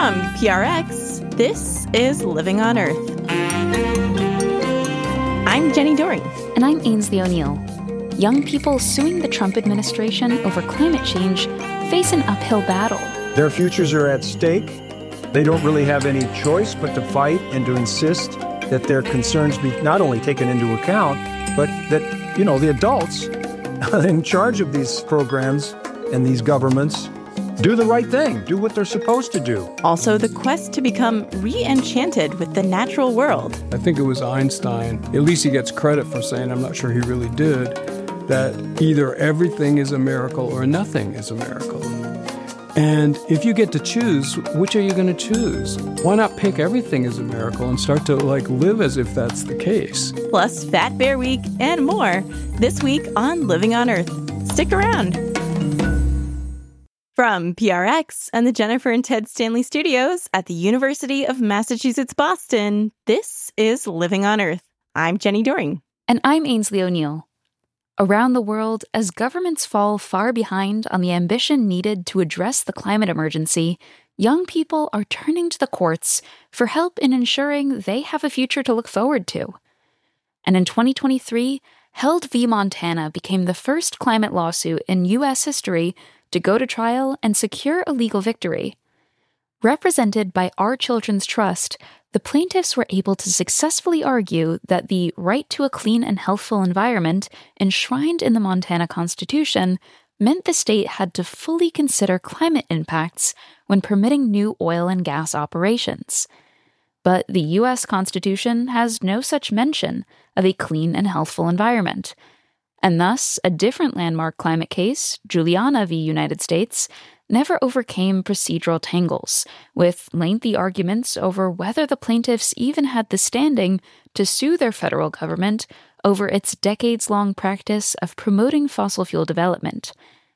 From PRX, this is Living on Earth. I'm Jenny Doering. And I'm Ainsley O'Neill. Young people suing the Trump administration over climate change face an uphill battle. Their futures are at stake. They don't really have any choice but to fight and to insist that their concerns be not only taken into account, but that, the adults in charge of these programs and these governments do the right thing, do what they're supposed to do. Also, the quest to become re-enchanted with the natural world. I think it was Einstein, at least he gets credit for saying, I'm not sure he really did, that either everything is a miracle or nothing is a miracle. And if you get to choose, which are you going to choose? Why not pick everything as a miracle and start to live as if that's the case? Plus Fat Bear Week and more this week on Living on Earth. Stick around. From PRX and the Jennifer and Ted Stanley Studios at the University of Massachusetts, Boston, this is Living on Earth. I'm Jenny Doering. And I'm Ainsley O'Neill. Around the world, as governments fall far behind on the ambition needed to address the climate emergency, young people are turning to the courts for help in ensuring they have a future to look forward to. And in 2023, Held v. Montana became the first climate lawsuit in U.S. history to go to trial and secure a legal victory. Represented by Our Children's Trust, the plaintiffs were able to successfully argue that the right to a clean and healthful environment enshrined in the Montana Constitution meant the state had to fully consider climate impacts when permitting new oil and gas operations. But the U.S. Constitution has no such mention of a clean and healthful environment. And thus, a different landmark climate case, Juliana v. United States, never overcame procedural tangles, with lengthy arguments over whether the plaintiffs even had the standing to sue their federal government over its decades-long practice of promoting fossil fuel development.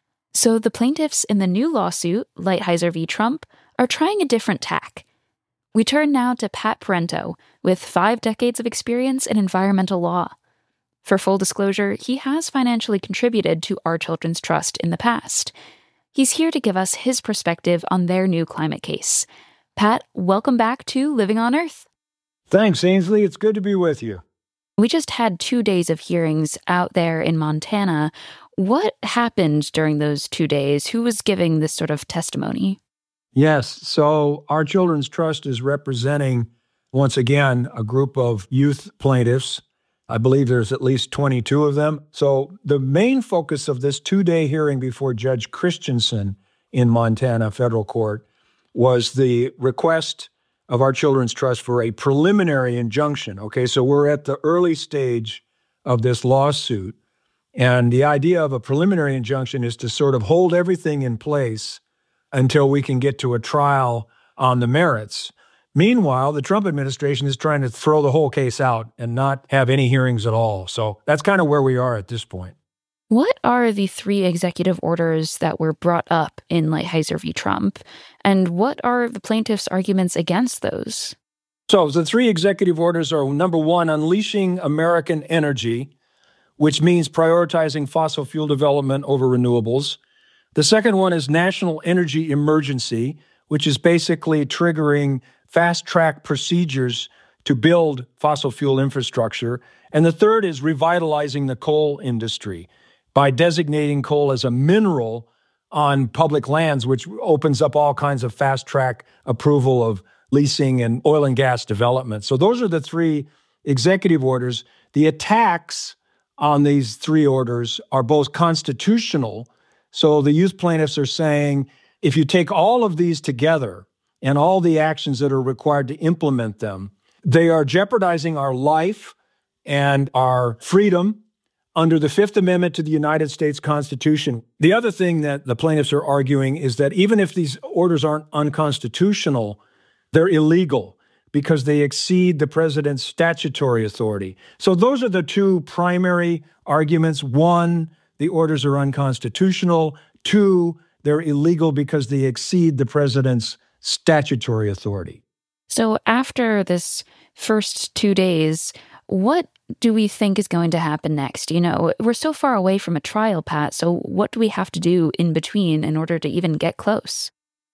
So the plaintiffs in the new lawsuit, Lighthizer v. Trump, are trying a different tack. We turn now to Pat Parento, with 5 decades of experience in environmental law. For full disclosure, he has financially contributed to Our Children's Trust in the past. He's here to give us his perspective on their new climate case. Pat, welcome back to Living on Earth. Thanks, Ainsley. It's good to be with you. We just had 2 days of hearings out there in Montana. What happened during those 2 days? Who was giving this sort of testimony? Yes. So Our Children's Trust is representing, once again, a group of youth plaintiffs. I believe there's at least 22 of them. So the main focus of this 2-day hearing before Judge Christensen in Montana federal court was the request of Our Children's Trust for a preliminary injunction. Okay, so we're at the early stage of this lawsuit. And the idea of a preliminary injunction is to sort of hold everything in place until we can get to a trial on the merits. Meanwhile, the Trump administration is trying to throw the whole case out and not have any hearings at all. So that's kind of where we are at this point. What are the 3 executive orders that were brought up in Lighthizer v. Trump? And what are the plaintiffs' arguments against those? So the 3 executive orders are, number 1, unleashing American energy, which means prioritizing fossil fuel development over renewables. The second one is national energy emergency, which is basically triggering fast-track procedures to build fossil fuel infrastructure. And the third is revitalizing the coal industry by designating coal as a mineral on public lands, which opens up all kinds of fast-track approval of leasing and oil and gas development. So those are the 3 executive orders. The attacks on these 3 orders are both constitutional. So the youth plaintiffs are saying, if you take all of these together, and all the actions that are required to implement them, they are jeopardizing our life and our freedom under the Fifth Amendment to the United States Constitution. The other thing that the plaintiffs are arguing is that even if these orders aren't unconstitutional, they're illegal because they exceed the president's statutory authority. So those are the 2 primary arguments. 1, the orders are unconstitutional. 2, they're illegal because they exceed the president's statutory authority. So after this first 2 days, what do we think is going to happen next? We're so far away from a trial, Pat, so what do we have to do in between in order to even get close?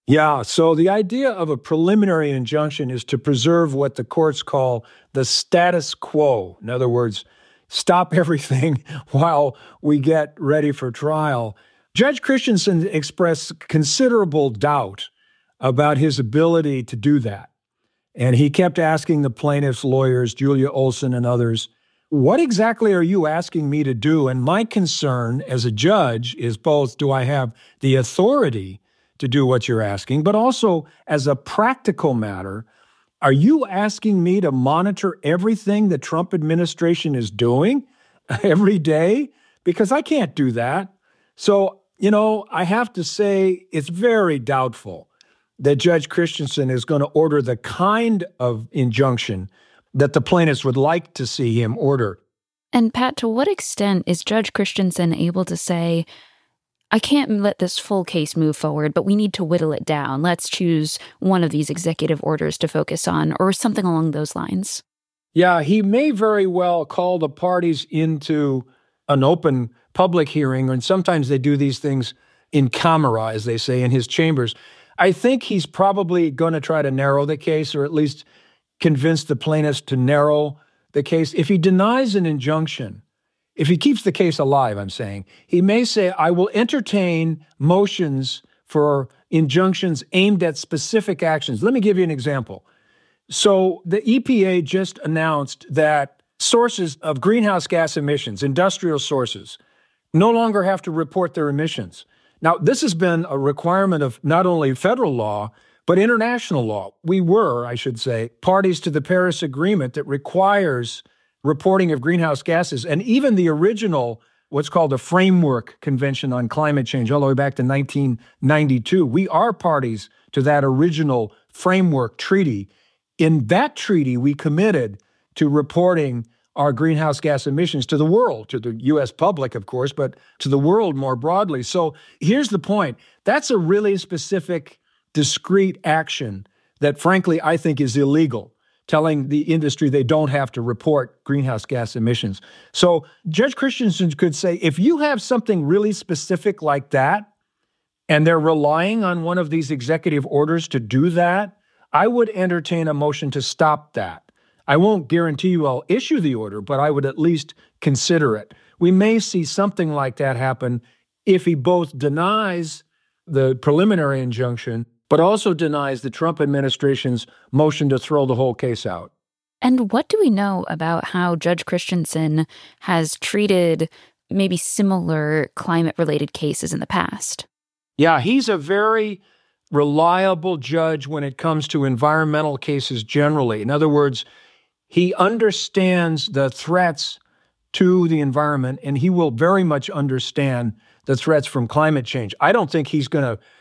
Yeah, so the idea of a preliminary injunction is to preserve what the courts call the status quo. In other words, stop everything while we get ready for trial. Judge Christensen expressed considerable doubt about his ability to do that. And he kept asking the plaintiffs' lawyers, Julia Olson and others, what exactly are you asking me to do? And my concern as a judge is both, do I have the authority to do what you're asking, but also as a practical matter, are you asking me to monitor everything the Trump administration is doing every day? Because I can't do that. So, I have to say it's very doubtful that Judge Christensen is going to order the kind of injunction that the plaintiffs would like to see him order. And Pat, to what extent is Judge Christensen able to say, I can't let this full case move forward, but we need to whittle it down. Let's choose one of these executive orders to focus on, or something along those lines? Yeah, he may very well call the parties into an open public hearing, and sometimes they do these things in camera, as they say, in his chambers. I think he's probably going to try to narrow the case, or at least convince the plaintiffs to narrow the case. If he denies an injunction, if he keeps the case alive, I'm saying, he may say, I will entertain motions for injunctions aimed at specific actions. Let me give you an example. So the EPA just announced that sources of greenhouse gas emissions, industrial sources, no longer have to report their emissions. Now, this has been a requirement of not only federal law, but international law. We were, I should say, parties to the Paris Agreement that requires reporting of greenhouse gases, and even the original, what's called the Framework Convention on Climate Change, all the way back to 1992. We are parties to that original framework treaty. In that treaty, we committed to reporting our greenhouse gas emissions to the world, to the U.S. public, of course, but to the world more broadly. So here's the point. That's a really specific, discrete action that, frankly, I think is illegal, telling the industry they don't have to report greenhouse gas emissions. So Judge Christensen could say, if you have something really specific like that, and they're relying on one of these executive orders to do that, I would entertain a motion to stop that. I won't guarantee you I'll issue the order, but I would at least consider it. We may see something like that happen if he both denies the preliminary injunction, but also denies the Trump administration's motion to throw the whole case out. And what do we know about how Judge Christensen has treated maybe similar climate-related cases in the past? Yeah, he's a very reliable judge when it comes to environmental cases generally. In other words, he understands the threats to the environment, and he will very much understand the threats from climate change. I don't think he's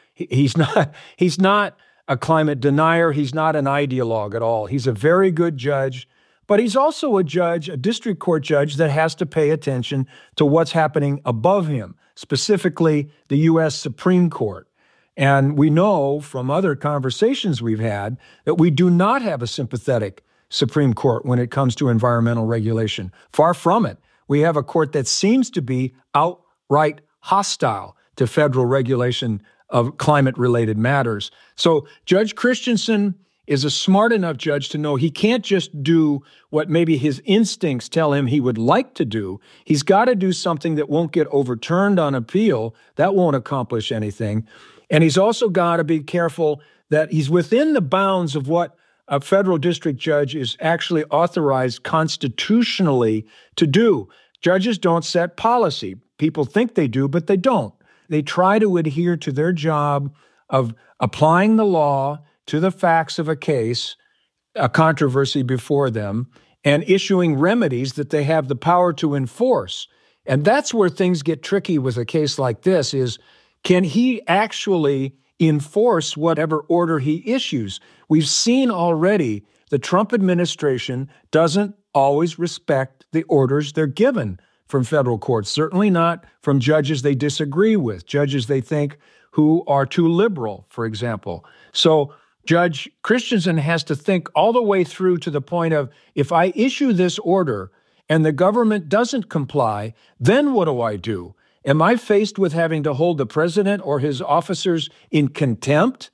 not a climate denier. He's not an ideologue at all. He's a very good judge, but he's also a judge, a district court judge that has to pay attention to what's happening above him, specifically the U.S. Supreme Court. And we know from other conversations we've had that we do not have a sympathetic Supreme Court when it comes to environmental regulation. Far from it. We have a court that seems to be outright hostile to federal regulation of climate-related matters. So Judge Christensen is a smart enough judge to know he can't just do what maybe his instincts tell him he would like to do. He's got to do something that won't get overturned on appeal. That won't accomplish anything. And he's also got to be careful that he's within the bounds of what a federal district judge is actually authorized constitutionally to do. Judges don't set policy. People think they do, but they don't. They try to adhere to their job of applying the law to the facts of a case, a controversy before them, and issuing remedies that they have the power to enforce. And that's where things get tricky with a case like this is, can he actually enforce whatever order he issues? We've seen already the Trump administration doesn't always respect the orders they're given from federal courts, certainly not from judges they disagree with, judges they think who are too liberal, for example. So Judge Christensen has to think all the way through to the point of, if I issue this order and the government doesn't comply, then what do I do? Am I faced with having to hold the president or his officers in contempt?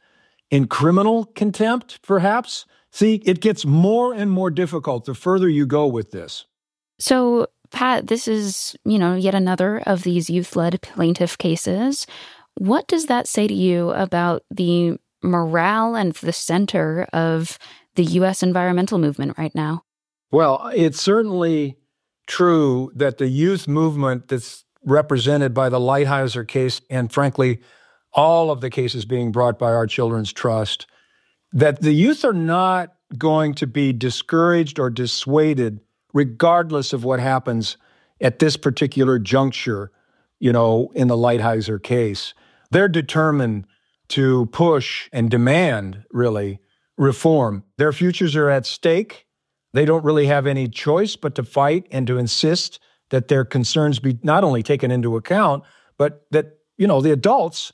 in criminal contempt, perhaps. See, it gets more and more difficult the further you go with this. So, Pat, this is, yet another of these youth-led plaintiff cases. What does that say to you about the morale and the center of the U.S. environmental movement right now? Well, it's certainly true that the youth movement that's represented by the Lighthizer case, and frankly, all of the cases being brought by Our Children's Trust, that the youth are not going to be discouraged or dissuaded regardless of what happens at this particular juncture, in the Lighthizer case. They're determined to push and demand, really, reform. Their futures are at stake. They don't really have any choice but to fight and to insist that their concerns be not only taken into account, but that, the adults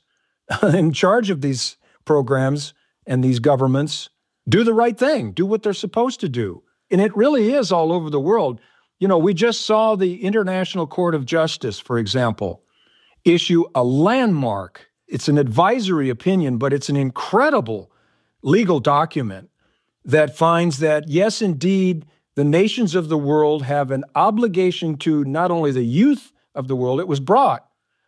in charge of these programs and these governments do the right thing, do what they're supposed to do. And it really is all over the world. We just saw the International Court of Justice, for example, issue a landmark. It's an advisory opinion, but it's an incredible legal document that finds that, yes, indeed, the nations of the world have an obligation to not only the youth of the world, it was brought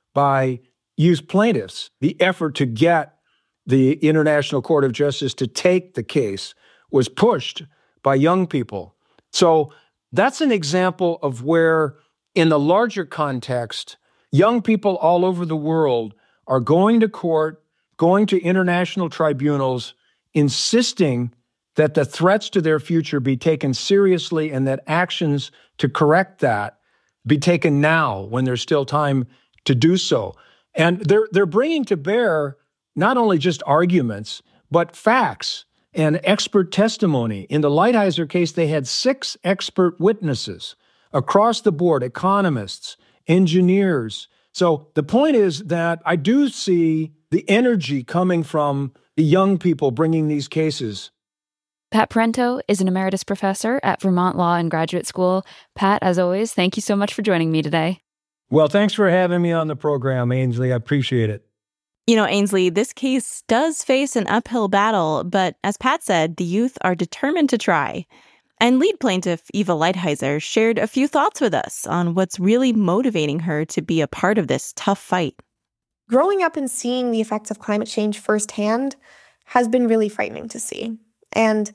by youth plaintiffs. The effort to get the International Court of Justice to take the case was pushed by young people. So that's an example of where, in the larger context, young people all over the world are going to court, going to international tribunals, insisting that the threats to their future be taken seriously and that actions to correct that be taken now when there's still time to do so. And they're bringing to bear not only just arguments, but facts and expert testimony. In the Lighthizer case, they had 6 expert witnesses across the board, economists, engineers. So the point is that I do see the energy coming from the young people bringing these cases. Pat Parento is an emeritus professor at Vermont Law and Graduate School. Pat, as always, thank you so much for joining me today. Well, thanks for having me on the program, Ainsley. I appreciate it. Ainsley, this case does face an uphill battle, but as Pat said, the youth are determined to try. And lead plaintiff Eva Lighthizer shared a few thoughts with us on what's really motivating her to be a part of this tough fight. Growing up and seeing the effects of climate change firsthand has been really frightening to see. And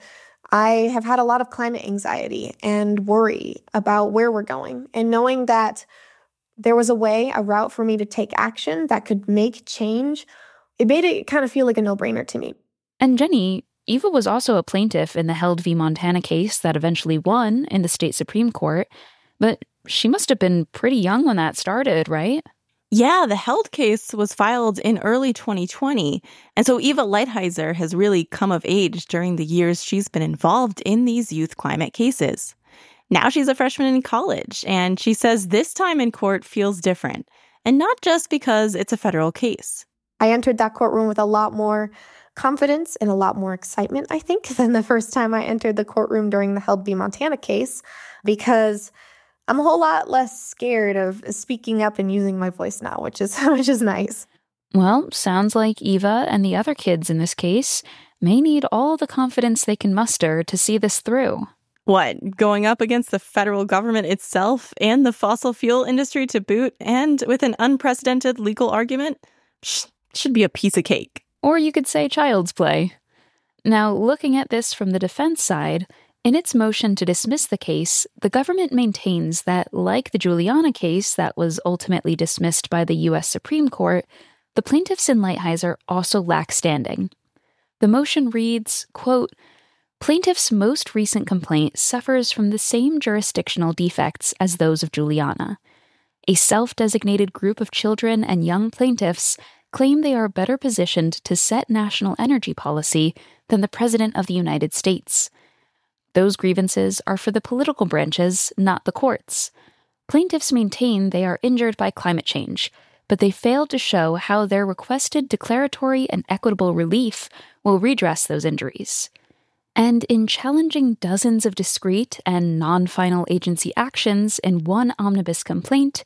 I have had a lot of climate anxiety and worry about where we're going. And knowing that there was a route for me to take action that could make change, it made it kind of feel like a no-brainer to me. And Jenny, Eva was also a plaintiff in the Held v. Montana case that eventually won in the state Supreme Court, but she must have been pretty young when that started, right? Yeah, the Held case was filed in early 2020, and so Eva Lighthizer has really come of age during the years she's been involved in these youth climate cases. Now she's a freshman in college, and she says this time in court feels different, and not just because it's a federal case. I entered that courtroom with a lot more confidence and a lot more excitement, I think, than the first time I entered the courtroom during the Held v. Montana case, because I'm a whole lot less scared of speaking up and using my voice now, which is nice. Well, sounds like Eva and the other kids in this case may need all the confidence they can muster to see this through. What, going up against the federal government itself and the fossil fuel industry to boot, and with an unprecedented legal argument? Should be a piece of cake. Or you could say child's play. Now, looking at this from the defense side, in its motion to dismiss the case, the government maintains that, like the Juliana case that was ultimately dismissed by the U.S. Supreme Court, the plaintiffs in Lighthizer also lack standing. The motion reads, quote, "Plaintiff's most recent complaint suffers from the same jurisdictional defects as those of Juliana. A self-designated group of children and young plaintiffs claim they are better positioned to set national energy policy than the President of the United States. Those grievances are for the political branches, not the courts. Plaintiffs maintain they are injured by climate change, but they failed to show how their requested declaratory and equitable relief will redress those injuries. And in challenging dozens of discrete and non-final agency actions in one omnibus complaint,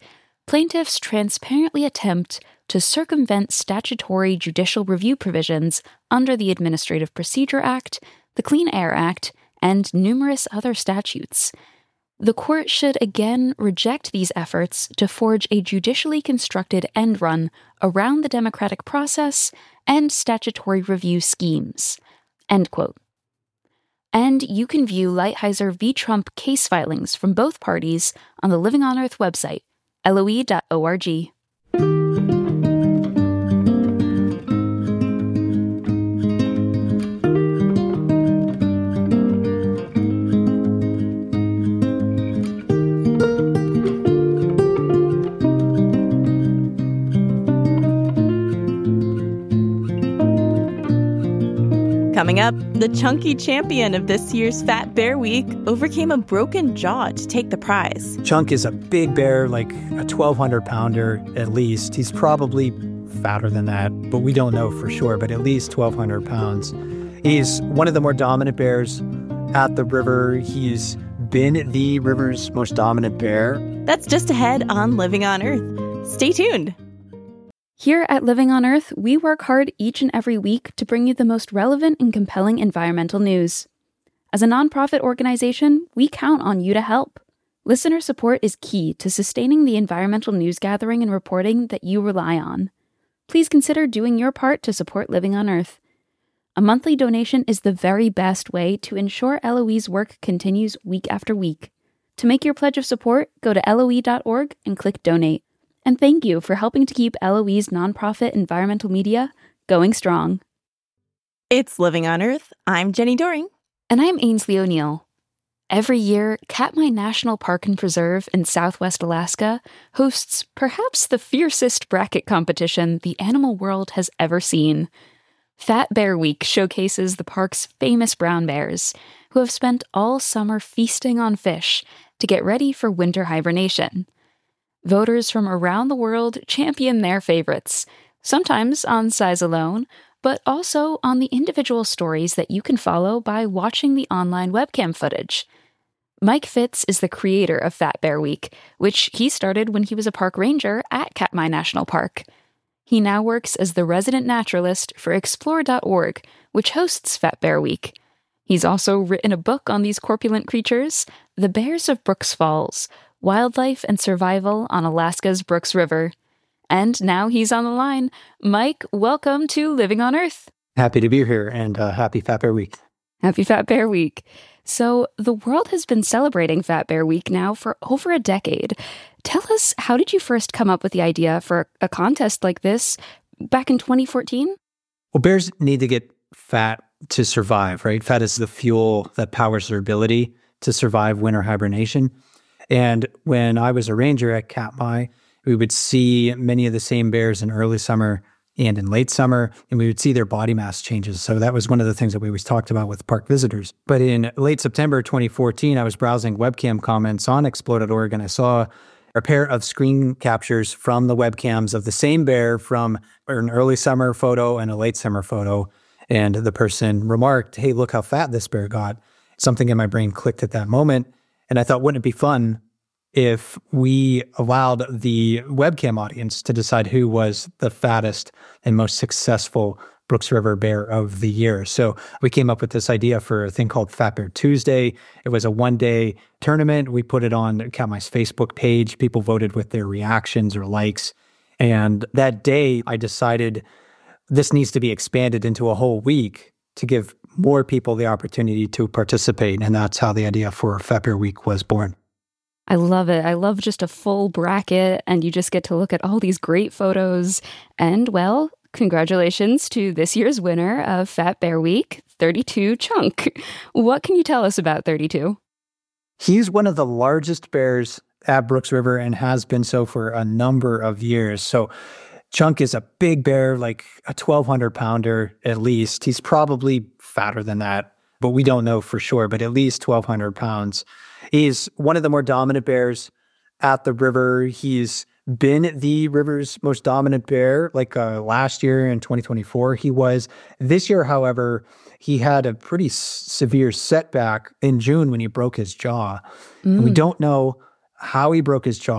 plaintiffs transparently attempt to circumvent statutory judicial review provisions under the Administrative Procedure Act, the Clean Air Act, and numerous other statutes. The court should again reject these efforts to forge a judicially constructed end run around the democratic process and statutory review schemes. End quote. And you can view Lighthizer v. Trump case filings from both parties on the Living on Earth website, loe.org. Coming up, the chunky champion of this year's Fat Bear Week overcame a broken jaw to take the prize. Chunk is a big bear, like a 1,200-pounder at least. He's probably fatter than that, but we don't know for sure, but at least 1,200 pounds. He's one of the more dominant bears at the river. He's been the river's most dominant bear. That's just ahead on Living on Earth. Stay tuned. Here at Living on Earth, we work hard each and every week to bring you the most relevant and compelling environmental news. As a nonprofit organization, we count on you to help. Listener support is key to sustaining the environmental news gathering and reporting that you rely on. Please consider doing your part to support Living on Earth. A monthly donation is the very best way to ensure LOE's work continues week after week. To make your pledge of support, go to LOE.org and click Donate. And thank you for helping to keep LOE's nonprofit environmental media going strong. It's Living on Earth. I'm Jenny Doring. And I'm Ainsley O'Neill. Every year, Katmai National Park and Preserve in southwest Alaska hosts perhaps the fiercest bracket competition the animal world has ever seen. Fat Bear Week showcases the park's famous brown bears, who have spent all summer feasting on fish to get ready for winter hibernation. Voters from around the world champion their favorites, sometimes on size alone, but also on the individual stories that you can follow by watching the online webcam footage. Mike Fitz is the creator of Fat Bear Week, which he started when he was a park ranger at Katmai National Park. He now works as the resident naturalist for Explore.org, which hosts Fat Bear Week. He's also written a book on these corpulent creatures, The Bears of Brooks Falls, Wildlife and Survival on Alaska's Brooks River. And now he's on the line. Mike, welcome to Living on Earth. Happy to be here, and happy Fat Bear Week. Happy Fat Bear Week. So the world has been celebrating Fat Bear Week now for over a decade. Tell us, how did you first come up with the idea for a contest like this back in 2014? Well, bears need to get fat to survive, right? Fat is the fuel that powers their ability to survive winter hibernation. And when I was a ranger at Katmai, we would see many of the same bears in early summer and in late summer, and we would see their body mass changes. So that was one of the things that we always talked about with park visitors. But in late September 2014, I was browsing webcam comments on Explore.org, and I saw a pair of screen captures from the webcams of the same bear from an early summer photo and a late summer photo. And the person remarked, "Hey, look how fat this bear got." Something in my brain clicked at that moment. And I thought, wouldn't it be fun if we allowed the webcam audience to decide who was the fattest and most successful Brooks River Bear of the year? So we came up with this idea for a thing called Fat Bear Tuesday. It was a one-day tournament. We put it on Katmai's Facebook page. People voted with their reactions or likes. And that day, I decided this needs to be expanded into a whole week to give more people the opportunity to participate. And that's how the idea for Fat Bear Week was born. I love it. I love just a full bracket, and you just get to look at all these great photos. And, well, congratulations to this year's winner of Fat Bear Week, 32 Chunk. What can you tell us about 32? He's one of the largest bears at Brooks River and has been so for a number of years. So Chunk is a big bear, like a 1,200-pounder at least. He's probably fatter than that, but we don't know for sure, but at least 1,200 pounds. He's one of the more dominant bears at the river. He's been the river's most dominant bear, like last year in 2024 he was. This year, however, he had a pretty severe setback in June when he broke his jaw. And we don't know how he broke his jaw.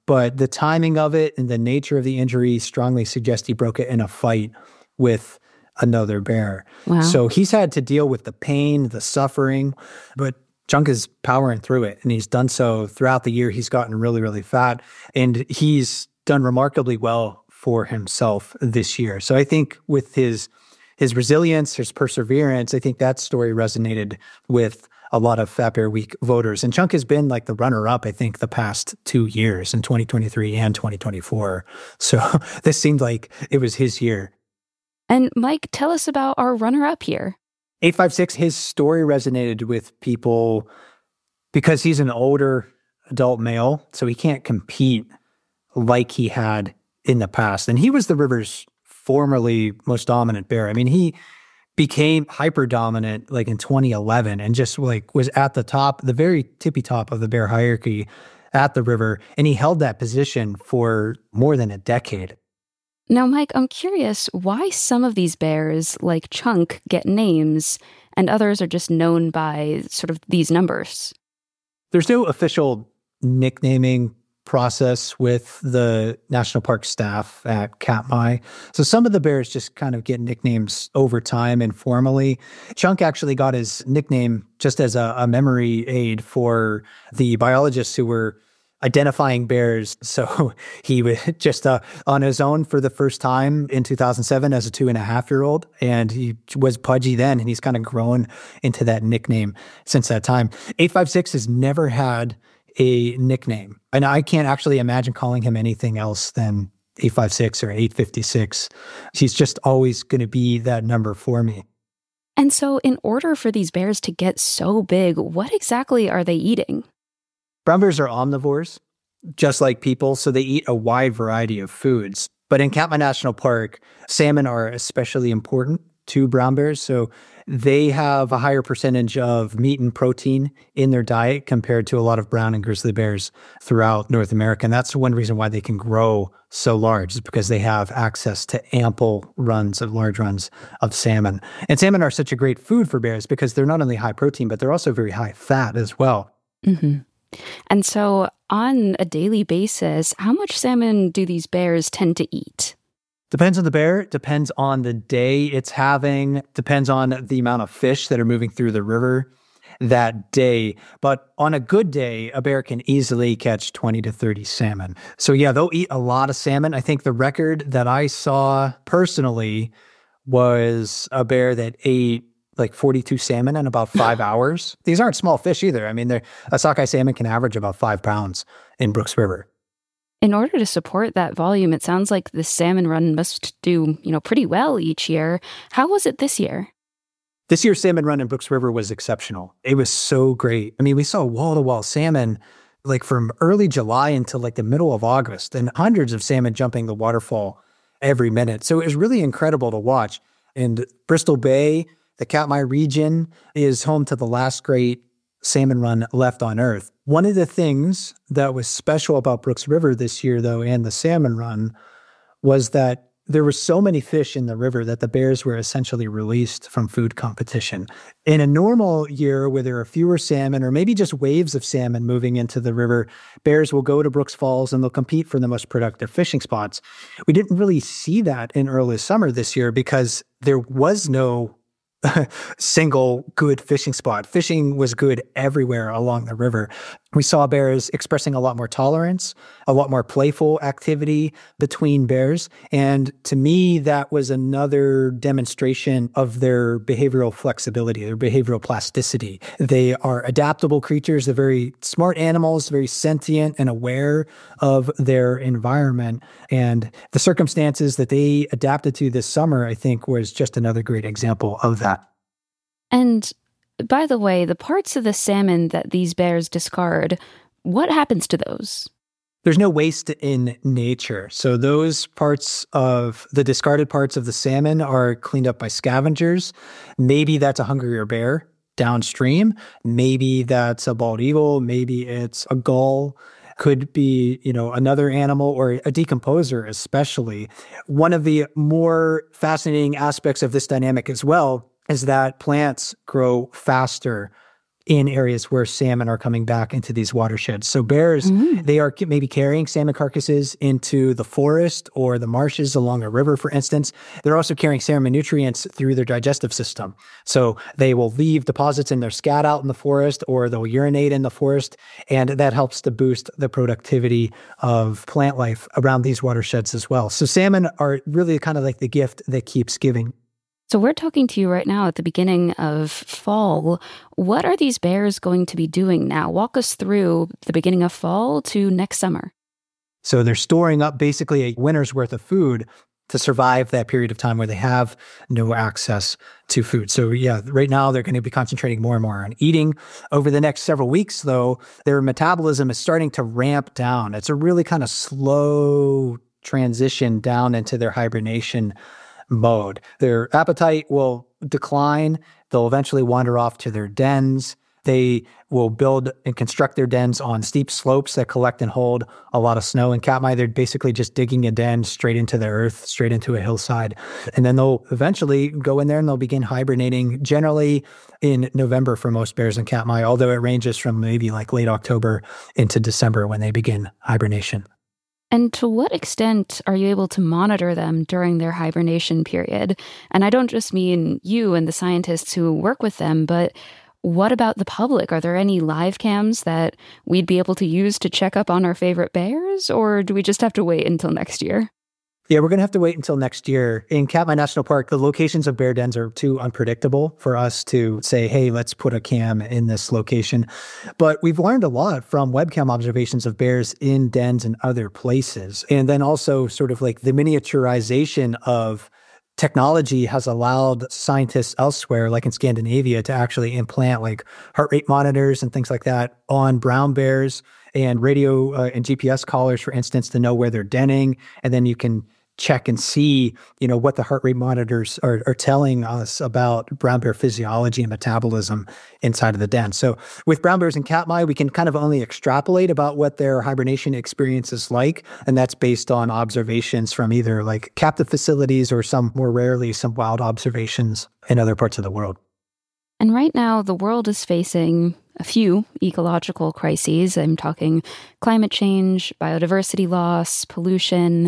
but the timing of it and the nature of the injury strongly suggest he broke it in a fight with another bear. Wow. So he's had to deal with the pain, the suffering, but Chunk is powering through it, and he's done so throughout the year. He's gotten really, really fat, and he's done remarkably well for himself this year. So I think with his resilience, his perseverance, I think that story resonated with a lot of Fat Bear Week voters. And Chunk has been like the runner-up, I think, the past 2 years in 2023 and 2024. So this seemed like it was his year. And Mike, tell us about our runner-up here. 856, his story resonated with people because he's an older adult male, so he can't compete like he had in the past. And he was the river's formerly most dominant bear. I mean, he became hyper dominant like in 2011 and just like was at the top, the very tippy top of the bear hierarchy at the river. And he held that position for more than a decade. Now, Mike, I'm curious why some of these bears, like Chunk, get names and others are just known by sort of these numbers. There's no official nicknaming process with the national park staff at Katmai. So some of the bears just kind of get nicknames over time informally. Chunk actually got his nickname just as a memory aid for the biologists who were identifying bears. So he was just on his own for the first time in 2007 as a 2.5-year-old. And he was pudgy then, and he's kind of grown into that nickname since that time. 856 has never had a nickname. And I can't actually imagine calling him anything else than 856 or 856. He's just always going to be that number for me. And so in order for these bears to get so big, what exactly are they eating? Brown bears are omnivores, just like people, so they eat a wide variety of foods. But in Katmai National Park, salmon are especially important to brown bears. So they have a higher percentage of meat and protein in their diet compared to a lot of brown and grizzly bears throughout North America. And that's one reason why they can grow so large, is because they have access to large runs of salmon. And salmon are such a great food for bears because they're not only high protein, but they're also very high fat as well. Mm-hmm. And so on a daily basis, how much salmon do these bears tend to eat? Depends on the bear, depends on the day it's having, depends on the amount of fish that are moving through the river that day. But on a good day, a bear can easily catch 20 to 30 salmon. So yeah, they'll eat a lot of salmon. I think the record that I saw personally was a bear that ate like 42 salmon in about 5 hours. These aren't small fish either. I mean, a sockeye salmon can average about 5 pounds in Brooks River. In order to support that volume, it sounds like the salmon run must do, pretty well each year. How was it this year? This year's salmon run in Brooks River was exceptional. It was so great. I mean, we saw wall-to-wall salmon like from early July until like the middle of August, and hundreds of salmon jumping the waterfall every minute. So it was really incredible to watch. And Bristol Bay, the Katmai region, is home to the last great salmon run left on Earth. One of the things that was special about Brooks River this year, though, and the salmon run, was that there were so many fish in the river that the bears were essentially released from food competition. In a normal year where there are fewer salmon, or maybe just waves of salmon moving into the river, bears will go to Brooks Falls and they'll compete for the most productive fishing spots. We didn't really see that in early summer this year because there was no single good fishing spot. Fishing was good everywhere along the river. We saw bears expressing a lot more tolerance, a lot more playful activity between bears. And to me, that was another demonstration of their behavioral flexibility, their behavioral plasticity. They are adaptable creatures. They're very smart animals, very sentient and aware of their environment. And the circumstances that they adapted to this summer, I think, was just another great example of that. And by the way, the parts of the salmon that these bears discard, what happens to those? There's no waste in nature. So those parts of the discarded parts of the salmon are cleaned up by scavengers. Maybe that's a hungrier bear downstream. Maybe that's a bald eagle. Maybe it's a gull. Could be, another animal or a decomposer especially. One of the more fascinating aspects of this dynamic as well is that plants grow faster in areas where salmon are coming back into these watersheds. So bears, they are maybe carrying salmon carcasses into the forest or the marshes along a river, for instance. They're also carrying salmon nutrients through their digestive system. So they will leave deposits in their scat out in the forest, or they'll urinate in the forest, and that helps to boost the productivity of plant life around these watersheds as well. So salmon are really kind of like the gift that keeps giving. So we're talking to you right now at the beginning of fall. What are these bears going to be doing now? Walk us through the beginning of fall to next summer. So they're storing up basically a winter's worth of food to survive that period of time where they have no access to food. So yeah, right now they're going to be concentrating more and more on eating. Over the next several weeks, though, their metabolism is starting to ramp down. It's a really kind of slow transition down into their hibernation mode. Their appetite will decline. They'll eventually wander off to their dens. They will build and construct their dens on steep slopes that collect and hold a lot of snow. In Katmai, they're basically just digging a den straight into the earth, straight into a hillside. And then they'll eventually go in there and they'll begin hibernating, generally in November for most bears in Katmai, although it ranges from maybe like late October into December when they begin hibernation. And to what extent are you able to monitor them during their hibernation period? And I don't just mean you and the scientists who work with them, but what about the public? Are there any live cams that we'd be able to use to check up on our favorite bears? Or do we just have to wait until next year? Yeah, we're going to have to wait until next year. In Katmai National Park, the locations of bear dens are too unpredictable for us to say, hey, let's put a cam in this location. But we've learned a lot from webcam observations of bears in dens and other places. And then also sort of like the miniaturization of technology has allowed scientists elsewhere, like in Scandinavia, to actually implant like heart rate monitors and things like that on brown bears, and radio and GPS collars, for instance, to know where they're denning. And then you can check and see, what the heart rate monitors are telling us about brown bear physiology and metabolism inside of the den. So with brown bears in Katmai, we can kind of only extrapolate about what their hibernation experience is like. And that's based on observations from either like captive facilities or more rarely, some wild observations in other parts of the world. And right now, the world is facing a few ecological crises. I'm talking climate change, biodiversity loss, pollution.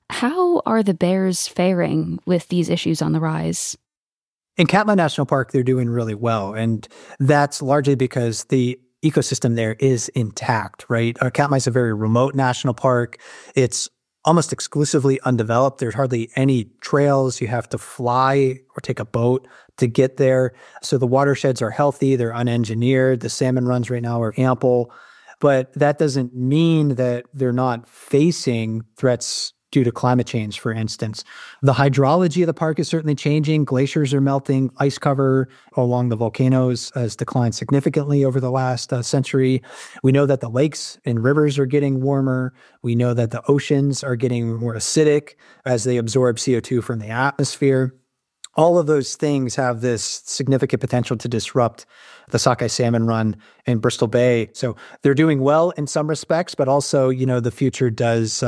How are the bears faring with these issues on the rise? In Katmai National Park, they're doing really well. And that's largely because the ecosystem there is intact, right? Katmai is a very remote national park. It's almost exclusively undeveloped. There's hardly any trails. You have to fly or take a boat to get there. So the watersheds are healthy. They're unengineered. The salmon runs right now are ample. But that doesn't mean that they're not facing threats due to climate change, for instance. The hydrology of the park is certainly changing. Glaciers are melting. Ice cover along the volcanoes has declined significantly over the last century. We know that the lakes and rivers are getting warmer. We know that the oceans are getting more acidic as they absorb CO2 from the atmosphere. All of those things have this significant potential to disrupt the sockeye salmon run in Bristol Bay. So they're doing well in some respects, but also, the future does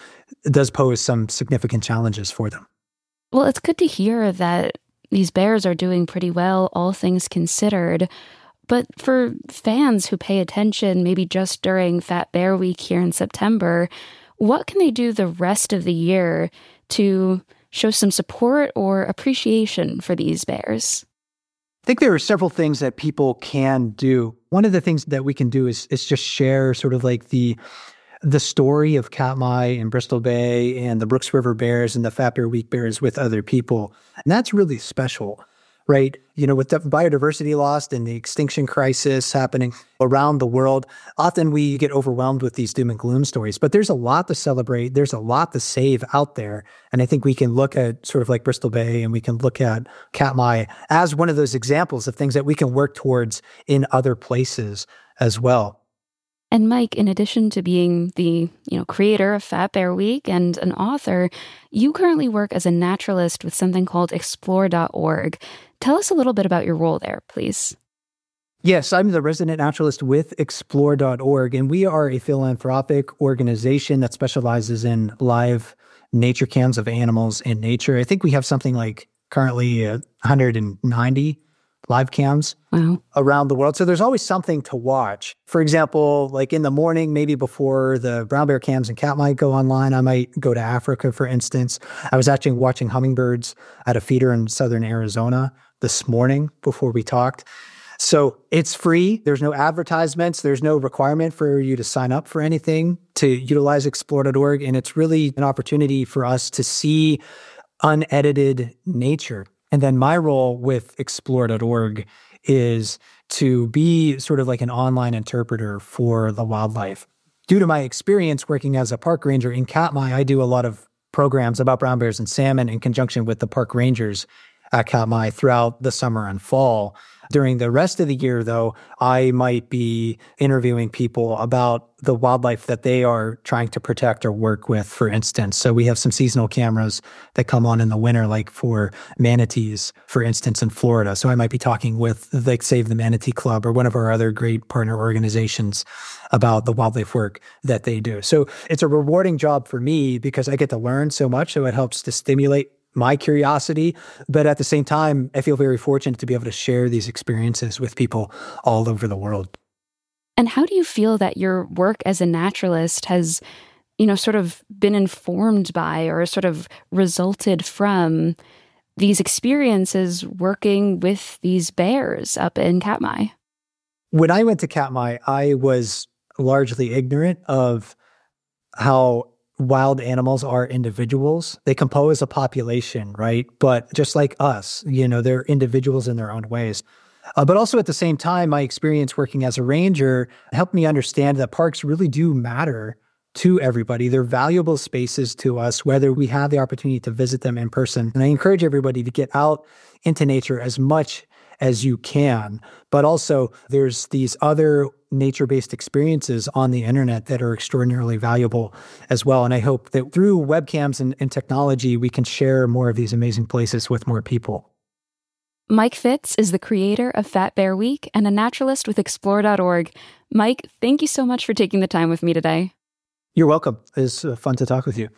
pose some significant challenges for them. Well, it's good to hear that these bears are doing pretty well, all things considered. But for fans who pay attention, maybe just during Fat Bear Week here in September, what can they do the rest of the year to show some support or appreciation for these bears? I think there are several things that people can do. One of the things that we can do is just share sort of like the story of Katmai and Bristol Bay and the Brooks River Bears and the Fat Bear Week Bears with other people. And that's really special, right? With the biodiversity loss and the extinction crisis happening around the world, often we get overwhelmed with these doom and gloom stories, but there's a lot to celebrate. There's a lot to save out there. And I think we can look at sort of like Bristol Bay and we can look at Katmai as one of those examples of things that we can work towards in other places as well. And Mike, in addition to being the creator of Fat Bear Week and an author, you currently work as a naturalist with something called Explore.org. Tell us a little bit about your role there, please. Yes, I'm the resident naturalist with Explore.org, and we are a philanthropic organization that specializes in live nature cams of animals in nature. I think we have something like currently 190 live cams around the world. So there's always something to watch. For example, like in the morning, maybe before the brown bear cams and Katmai go online, I might go to Africa, for instance. I was actually watching hummingbirds at a feeder in southern Arizona this morning before we talked. So it's free. There's no advertisements. There's no requirement for you to sign up for anything to utilize Explore.org. And it's really an opportunity for us to see unedited nature. And then my role with Explore.org is to be sort of like an online interpreter for the wildlife. Due to my experience working as a park ranger in Katmai, I do a lot of programs about brown bears and salmon in conjunction with the park rangers at Katmai throughout the summer and fall. During the rest of the year, though, I might be interviewing people about the wildlife that they are trying to protect or work with, for instance. So we have some seasonal cameras that come on in the winter, like for manatees, for instance, in Florida. So I might be talking with, like, Save the Manatee Club or one of our other great partner organizations about the wildlife work that they do. So it's a rewarding job for me because I get to learn so much. So it helps to stimulate my curiosity. But at the same time, I feel very fortunate to be able to share these experiences with people all over the world. And how do you feel that your work as a naturalist has, sort of been informed by or sort of resulted from these experiences working with these bears up in Katmai? When I went to Katmai, I was largely ignorant of how wild animals are individuals. They compose a population, right? But just like us, they're individuals in their own ways. But also at the same time, my experience working as a ranger helped me understand that parks really do matter to everybody. They're valuable spaces to us, whether we have the opportunity to visit them in person. And I encourage everybody to get out into nature as much as you can. But also, there's these other nature-based experiences on the internet that are extraordinarily valuable as well. And I hope that through webcams and technology, we can share more of these amazing places with more people. Mike Fitz is the creator of Fat Bear Week and a naturalist with Explore.org. Mike, thank you so much for taking the time with me today. You're welcome. It's fun to talk with you.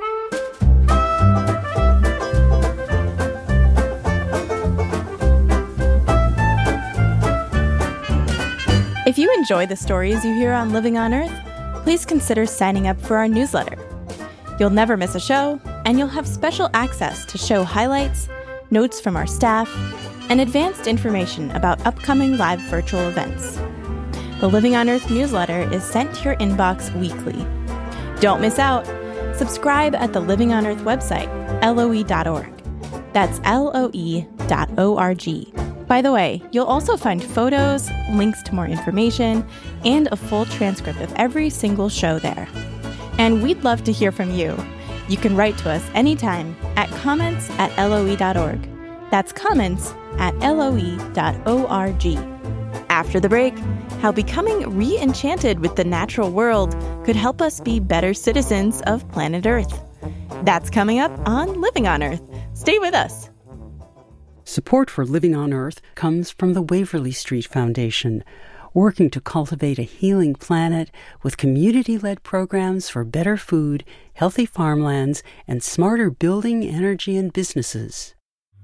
If you enjoy the stories you hear on Living on Earth, please consider signing up for our newsletter. You'll never miss a show, and you'll have special access to show highlights, notes from our staff, and advanced information about upcoming live virtual events. The Living on Earth newsletter is sent to your inbox weekly. Don't miss out. Subscribe at the Living on Earth website, LOE.org. That's LOE.org. By the way, you'll also find photos, links to more information, and a full transcript of every single show there. And we'd love to hear from you. You can write to us anytime at comments@LOE.org. That's comments@LOE.org. After the break, how becoming re-enchanted with the natural world could help us be better citizens of planet Earth. That's coming up on Living on Earth. Stay with us. Support for Living on Earth comes from the Waverly Street Foundation, working to cultivate a healing planet with community-led programs for better food, healthy farmlands, and smarter building, energy, and businesses.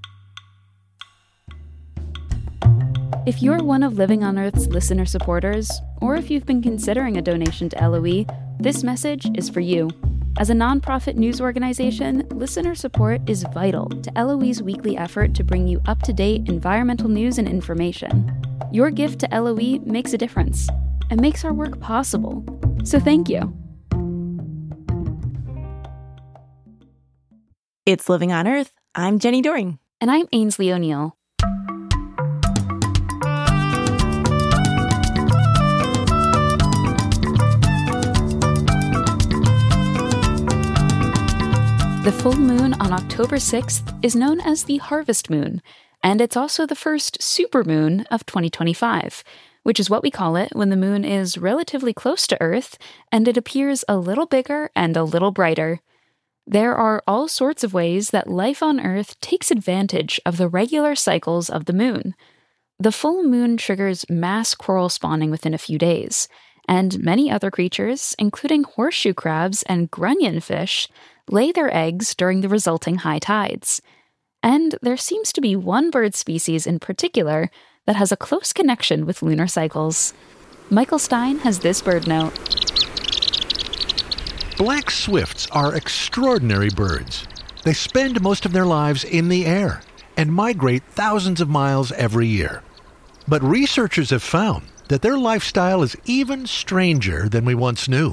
If you're one of Living on Earth's listener supporters, or if you've been considering a donation to LOE, this message is for you. As a nonprofit news organization, listener support is vital to LOE's weekly effort to bring you up-to-date environmental news and information. Your gift to LOE makes a difference and makes our work possible. So thank you. It's Living on Earth. I'm Jenny Doering. And I'm Ainsley O'Neill. The full moon on October 6th is known as the harvest moon, and it's also the first supermoon of 2025, which is what we call it when the moon is relatively close to Earth and it appears a little bigger and a little brighter. There are all sorts of ways that life on Earth takes advantage of the regular cycles of the moon. The full moon triggers mass coral spawning within a few days, and many other creatures, including horseshoe crabs and grunion fish, lay their eggs during the resulting high tides. And there seems to be one bird species in particular that has a close connection with lunar cycles. Michael Stein has this bird note. Black swifts are extraordinary birds. They spend most of their lives in the air and migrate thousands of miles every year. But researchers have found that their lifestyle is even stranger than we once knew.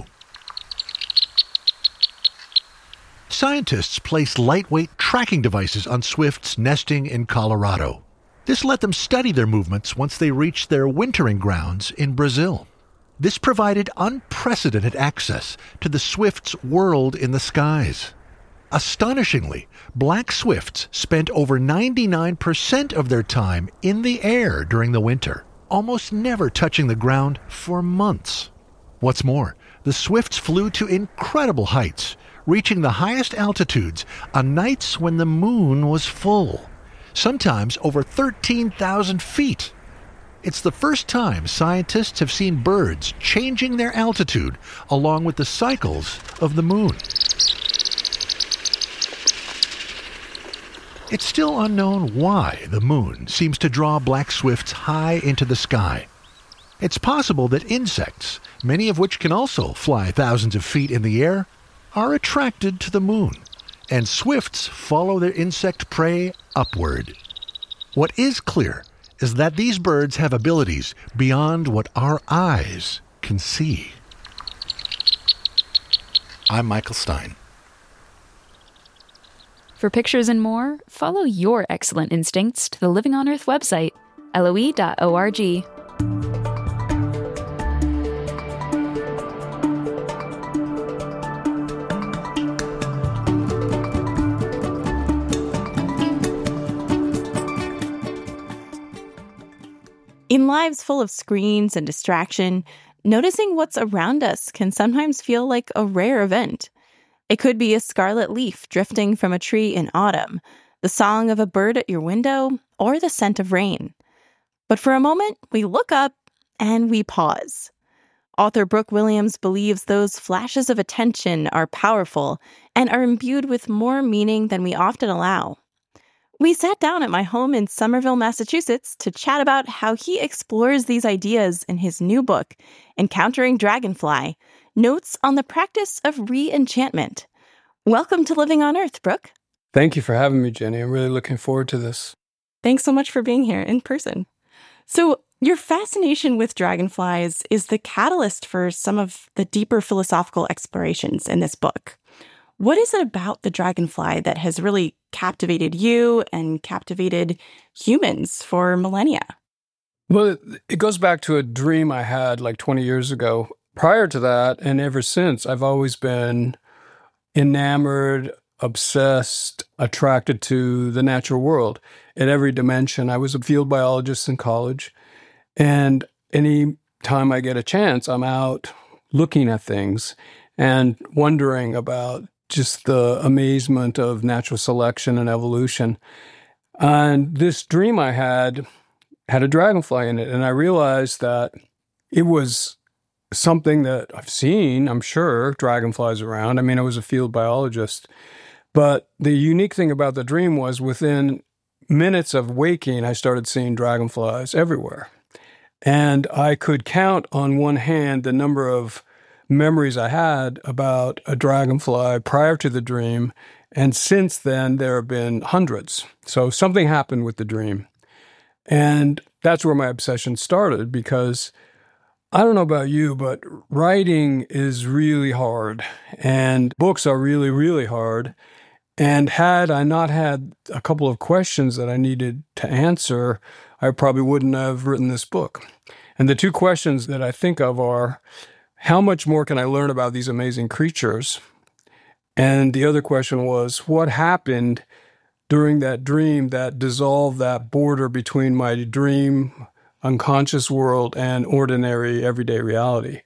Scientists placed lightweight tracking devices on swifts nesting in Colorado. This let them study their movements once they reached their wintering grounds in Brazil. This provided unprecedented access to the swift's world in the skies. Astonishingly, black swifts spent over 99% of their time in the air during the winter, almost never touching the ground for months. What's more, the swifts flew to incredible heights, reaching the highest altitudes on nights when the moon was full, sometimes over 13,000 feet. It's the first time scientists have seen birds changing their altitude along with the cycles of the moon. It's still unknown why the moon seems to draw black swifts high into the sky. It's possible that insects, many of which can also fly thousands of feet in the air, are attracted to the moon, and swifts follow their insect prey upward. What is clear is that these birds have abilities beyond what our eyes can see. I'm Michael Stein. For pictures and more, follow your excellent instincts to the Living on Earth website, loe.org. In lives full of screens and distraction, noticing what's around us can sometimes feel like a rare event. It could be a scarlet leaf drifting from a tree in autumn, the song of a bird at your window, or the scent of rain. But for a moment, we look up and we pause. Author Brooke Williams believes those flashes of attention are powerful and are imbued with more meaning than we often allow. We sat down at my home in Somerville, Massachusetts, to chat about how he explores these ideas in his new book, Encountering Dragonfly, Notes on the Practice of Re-Enchantment. Welcome to Living on Earth, Brooke. Thank you for having me, Jenny. I'm really looking forward to this. Thanks so much for being here in person. So, your fascination with dragonflies is the catalyst for some of the deeper philosophical explorations in this book. What is it about the dragonfly that has really captivated you and captivated humans for millennia? Well, it goes back to a dream I had like 20 years ago. Prior to that, and ever since, I've always been enamored, obsessed, attracted to the natural world at every dimension. I was a field biologist in college, and any time I get a chance, I'm out looking at things and wondering about just the amazement of natural selection and evolution. And this dream I had a dragonfly in it, and I realized that it was something that I've seen, I'm sure, dragonflies around. I mean, I was a field biologist. But the unique thing about the dream was within minutes of waking, I started seeing dragonflies everywhere. And I could count on one hand the number of memories I had about a dragonfly prior to the dream. And since then, there have been hundreds. So something happened with the dream. And that's where my obsession started, because I don't know about you, but writing is really hard, and books are really, really hard. And had I not had a couple of questions that I needed to answer, I probably wouldn't have written this book. And the two questions that I think of are, how much more can I learn about these amazing creatures? And the other question was, what happened during that dream that dissolved that border between my dream unconscious world and ordinary everyday reality?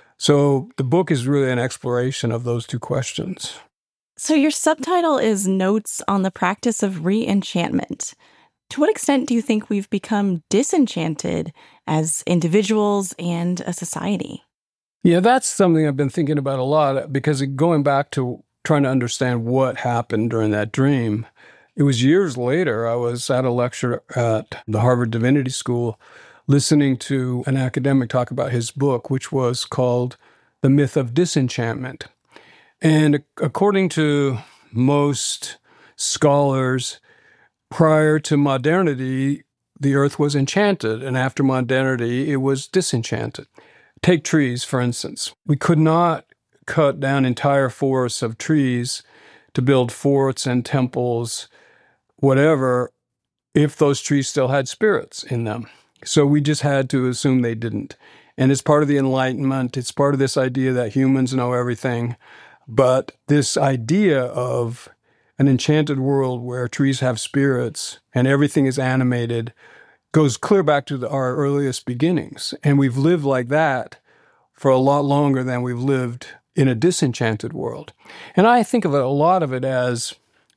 So the book is really an exploration of those two questions. So your subtitle is Notes on the Practice of Re-Enchantment. To what extent do you think we've become disenchanted as individuals and a society? Yeah, that's something I've been thinking about a lot, because going back to trying to understand what happened during that dream, It was years later, I was at a lecture at the Harvard Divinity School listening to an academic talk about his book, which was called The Myth of Disenchantment. And according to most scholars, prior to modernity, the earth was enchanted, and after modernity, it was disenchanted. Take trees, for instance. We could not cut down entire forests of trees to build forts and temples, whatever, if those trees still had spirits in them. So we just had to assume they didn't. And it's part of the Enlightenment. It's part of this idea that humans know everything. But this idea of an enchanted world where trees have spirits and everything is animated goes clear back to our earliest beginnings. And we've lived like that for a lot longer than we've lived in a disenchanted world. And I think of it, a lot of it as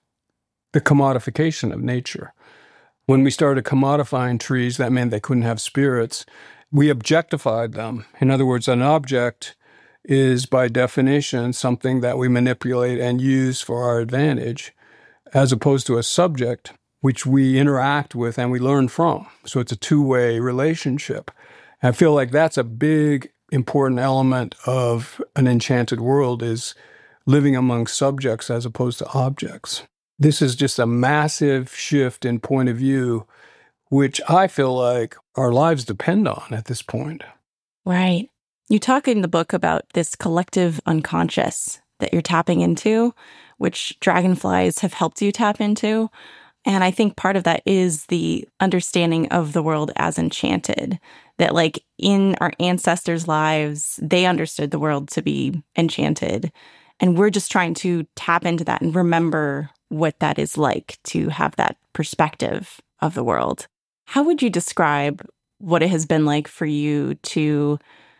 the commodification of nature. When we started commodifying trees, that meant they couldn't have spirits. We objectified them. In other words, an object is by definition something that we manipulate and use for our advantage, as opposed to a subject which we interact with and we learn from. So it's a two-way relationship. I feel like that's a big, important element of an enchanted world, is living among subjects as opposed to objects. This is just a massive shift in point of view, which I feel like our lives depend on at this point. Right. You talk in the book about this collective unconscious that you're tapping into, which dragonflies have helped you tap into. And I think part of that is the understanding of the world as enchanted, that like in our ancestors' lives, they understood the world to be enchanted. And we're just trying to tap into that and remember what that is like to have that perspective of the world. How would you describe what it has been like for you to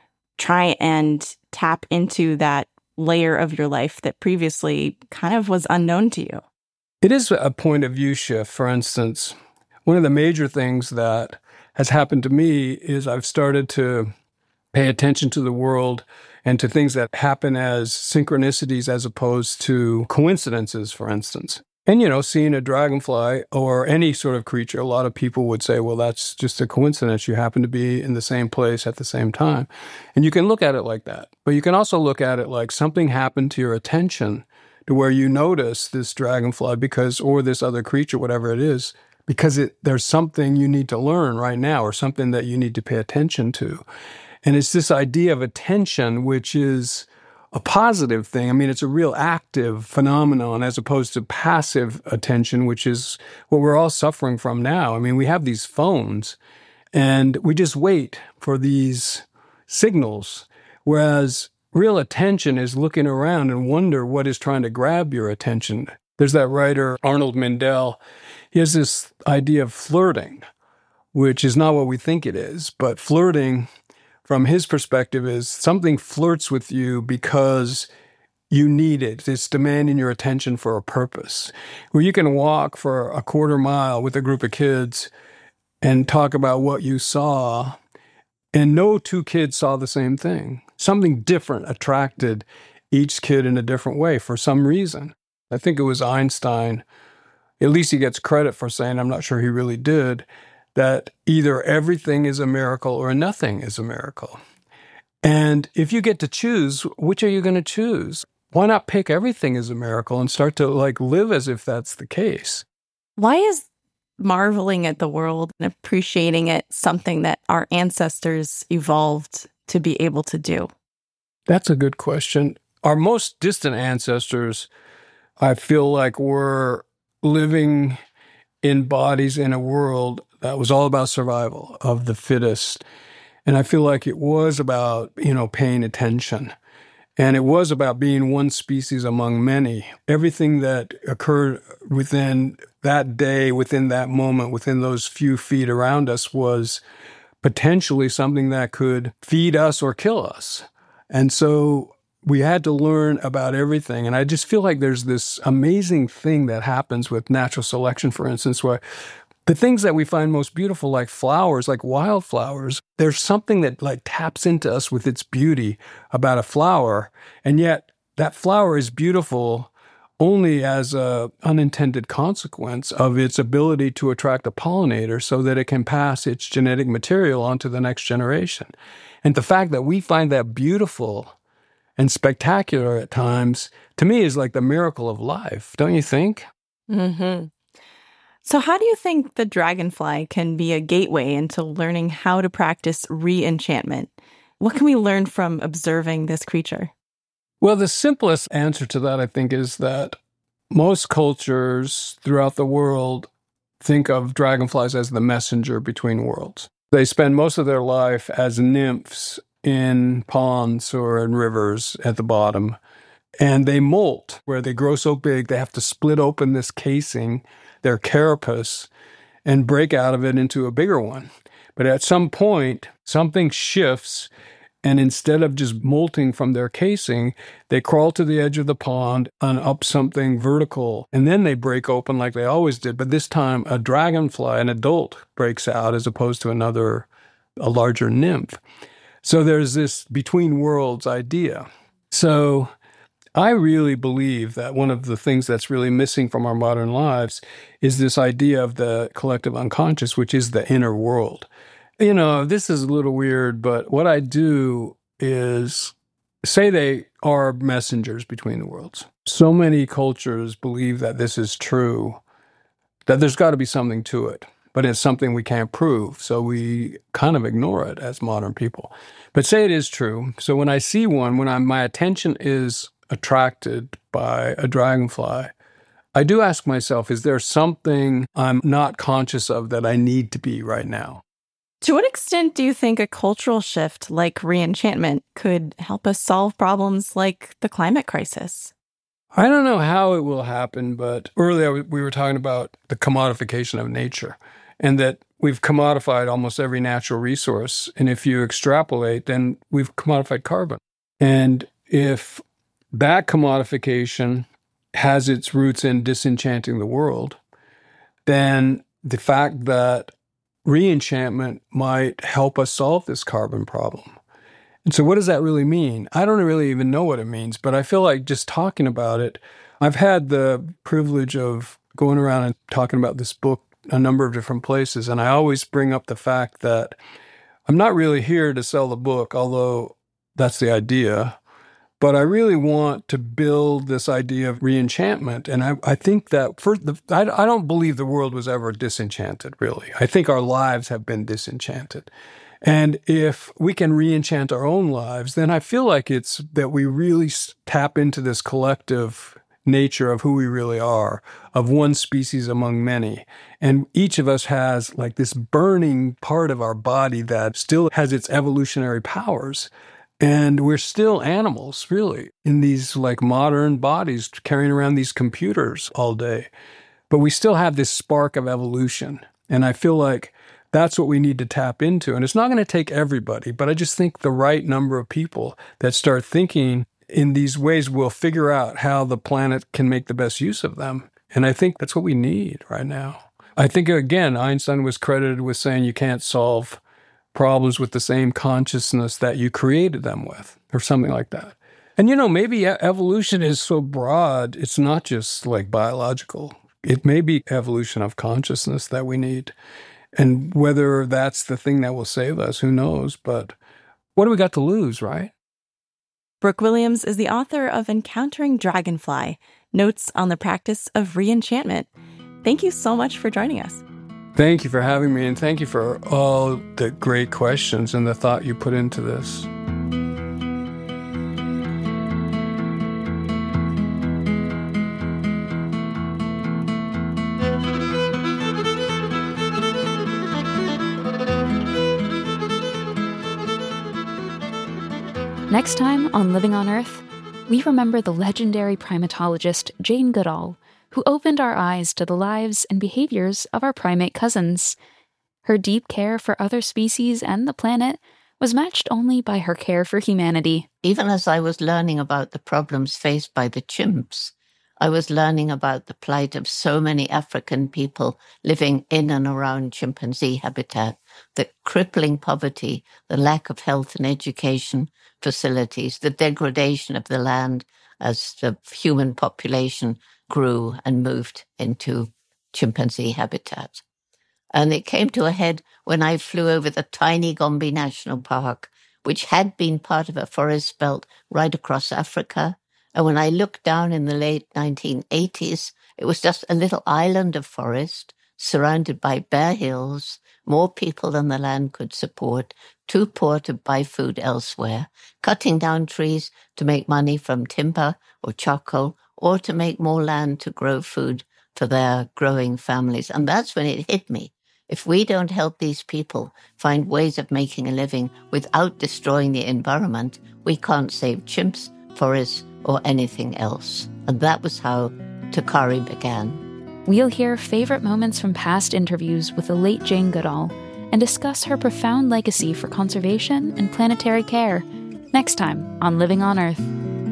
try and tap into that layer of your life that previously kind of was unknown to you? It is a point of view shift. For instance, one of the major things that has happened to me is I've started to pay attention to the world and to things that happen as synchronicities as opposed to coincidences, for instance. And, seeing a dragonfly or any sort of creature, a lot of people would say, well, that's just a coincidence. You happen to be in the same place at the same time. And you can look at it like that. But you can also look at it like something happened to your attention to where you notice this dragonfly or this other creature, whatever it is, because there's something you need to learn right now or something that you need to pay attention to. And it's this idea of attention, which is a positive thing. I mean, it's a real active phenomenon as opposed to passive attention, which is what we're all suffering from now. I mean, we have these phones and we just wait for these signals, whereas real attention is looking around and wonder what is trying to grab your attention. There's that writer, Arnold Mindell. He has this idea of flirting, which is not what we think it is. But flirting, from his perspective, is something flirts with you because you need it. It's demanding your attention for a purpose. Where you can walk for a quarter mile with a group of kids and talk about what you saw, and no two kids saw the same thing. Something different attracted each kid in a different way for some reason. I think it was Einstein, at least he gets credit for saying, I'm not sure he really did, that either everything is a miracle or nothing is a miracle. And if you get to choose, which are you going to choose? Why not pick everything as a miracle and start to live as if that's the case? Why is marveling at the world and appreciating it something that our ancestors evolved to be able to do? That's a good question. Our most distant ancestors, I feel like, were living in bodies in a world that was all about survival of the fittest. And I feel like it was about, paying attention. And it was about being one species among many. Everything that occurred within that day, within that moment, within those few feet around us was potentially something that could feed us or kill us. And so we had to learn about everything. And I just feel like there's this amazing thing that happens with natural selection, for instance, where the things that we find most beautiful, like flowers, like wildflowers, there's something that taps into us with its beauty about a flower. And yet that flower is beautiful only as an unintended consequence of its ability to attract a pollinator so that it can pass its genetic material on to the next generation. And the fact that we find that beautiful and spectacular at times, to me, is like the miracle of life, don't you think? Mm-hmm. So how do you think the dragonfly can be a gateway into learning how to practice re-enchantment? What can we learn from observing this creature? Well, the simplest answer to that, I think, is that most cultures throughout the world think of dragonflies as the messenger between worlds. They spend most of their life as nymphs in ponds or in rivers at the bottom, and they molt, where they grow so big they have to split open this casing, their carapace, and break out of it into a bigger one. But at some point, something shifts, and instead of just molting from their casing, they crawl to the edge of the pond and up something vertical, and then they break open like they always did. But this time, a dragonfly, an adult, breaks out as opposed to a larger nymph. So there's this between worlds idea. So I really believe that one of the things that's really missing from our modern lives is this idea of the collective unconscious, which is the inner world. You know, this is a little weird, but what I do is say they are messengers between the worlds. So many cultures believe that this is true, that there's got to be something to it, but it's something we can't prove, so we kind of ignore it as modern people. But say it is true. So when I see one, my attention is attracted by a dragonfly, I do ask myself, is there something I'm not conscious of that I need to be right now? To what extent do you think a cultural shift like re-enchantment could help us solve problems like the climate crisis? I don't know how it will happen, but earlier we were talking about the commodification of nature and that we've commodified almost every natural resource. And if you extrapolate, then we've commodified carbon. And if that commodification has its roots in disenchanting the world, then the fact that re-enchantment might help us solve this carbon problem. And so what does that really mean? I don't really even know what it means, but I feel like just talking about it, I've had the privilege of going around and talking about this book a number of different places, and I always bring up the fact that I'm not really here to sell the book, although that's the idea. But I really want to build this idea of re-enchantment. And I think that I don't believe the world was ever disenchanted, really. I think our lives have been disenchanted. And if we can re-enchant our own lives, then I feel like it's that we really tap into this collective nature of who we really are, of one species among many. And each of us has like this burning part of our body that still has its evolutionary powers. And we're still animals, really, in these like modern bodies carrying around these computers all day. But we still have this spark of evolution. And I feel like that's what we need to tap into. And it's not going to take everybody, but I just think the right number of people that start thinking in these ways will figure out how the planet can make the best use of them. And I think that's what we need right now. I think, again, Einstein was credited with saying you can't solve problems with the same consciousness that you created them with, or something like that. And, you know, maybe evolution is so broad, it's not just like biological. It may be evolution of consciousness that we need. And whether that's the thing that will save us, who knows? But what do we got to lose, right? Brooke Williams is the author of Encountering Dragonfly, Notes on the Practice of Re-enchantment. Thank you so much for joining us. Thank you for having me, and thank you for all the great questions and the thought you put into this. Next time on Living on Earth, we remember the legendary primatologist Jane Goodall, who opened our eyes to the lives and behaviors of our primate cousins. Her deep care for other species and the planet was matched only by her care for humanity. Even as I was learning about the problems faced by the chimps, I was learning about the plight of so many African people living in and around chimpanzee habitat, the crippling poverty, the lack of health and education facilities, the degradation of the land, as the human population grew and moved into chimpanzee habitat. And it came to a head when I flew over the tiny Gombe National Park, which had been part of a forest belt right across Africa. And when I looked down in the late 1980s, it was just a little island of forest surrounded by bare hills, more people than the land could support, too poor to buy food elsewhere, cutting down trees to make money from timber or charcoal, or to make more land to grow food for their growing families. And that's when it hit me. If we don't help these people find ways of making a living without destroying the environment, we can't save chimps, forests, or anything else. And that was how Takari began. We'll hear favorite moments from past interviews with the late Jane Goodall and discuss her profound legacy for conservation and planetary care next time on Living on Earth.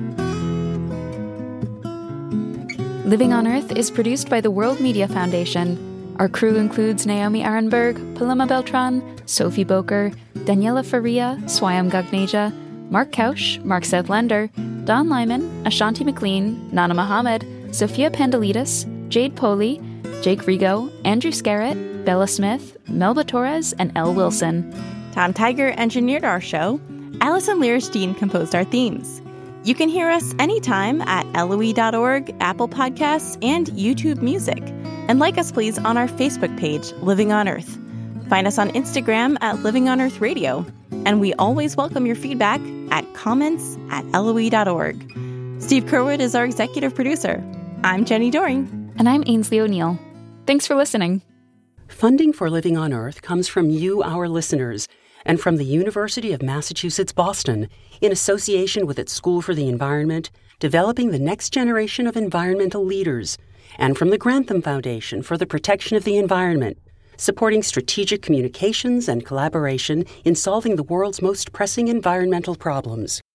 Living on Earth is produced by the World Media Foundation. Our crew includes Naomi Arenberg, Paloma Beltran, Sophie Boker, Daniela Faria, Swayam Gagneja, Mark Kausch, Mark Southlander, Don Lyman, Ashanti McLean, Nana Mohammed, Sophia Pandalidis, Jade Poley, Jake Rigo, Andrew Scarrett, Bella Smith, Melba Torres, and Elle Wilson. Tom Tiger engineered our show. Allison Lierstein composed our themes. You can hear us anytime at LOE.org, Apple Podcasts, and YouTube Music. And like us, please, on our Facebook page, Living on Earth. Find us on Instagram at Living on Earth Radio. And we always welcome your feedback at comments@LOE.org. Steve Curwood is our executive producer. I'm Jenny Doring. And I'm Ainsley O'Neill. Thanks for listening. Funding for Living on Earth comes from you, our listeners, and from the University of Massachusetts Boston, in association with its School for the Environment, developing the next generation of environmental leaders, and from the Grantham Foundation for the Protection of the Environment, supporting strategic communications and collaboration in solving the world's most pressing environmental problems.